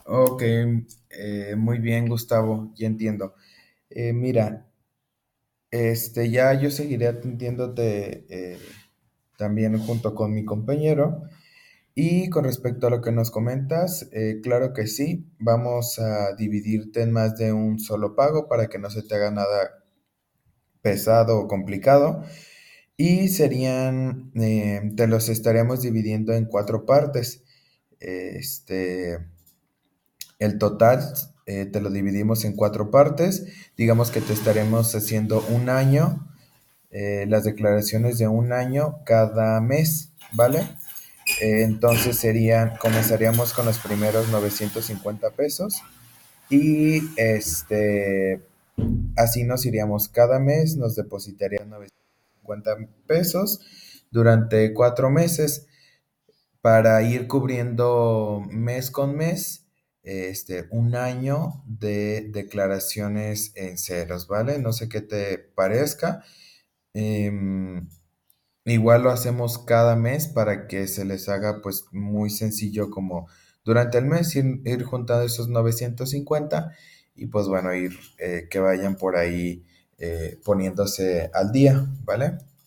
Ok, muy bien, Gustavo, ya entiendo. Mira, ya yo seguiré atendiéndote también junto con mi compañero. Y con respecto a lo que nos comentas, claro que sí, vamos a dividirte en más de un solo pago para que no se te haga nada pesado o complicado. Y te los estaremos dividiendo en cuatro partes. Este, el total te lo dividimos en cuatro partes. Digamos que te estaremos haciendo un año, las declaraciones de un año cada mes, ¿vale? Entonces comenzaríamos con los primeros 950 pesos y así nos iríamos cada mes, nos depositarían 950 pesos durante 4 meses para ir cubriendo mes con mes, un año de declaraciones en ceros, ¿vale? No sé qué te parezca. Em, Igual lo hacemos cada mes para que se les haga pues muy sencillo como durante el mes ir juntando esos 950 y pues bueno, que vayan por ahí poniéndose al día, ¿vale?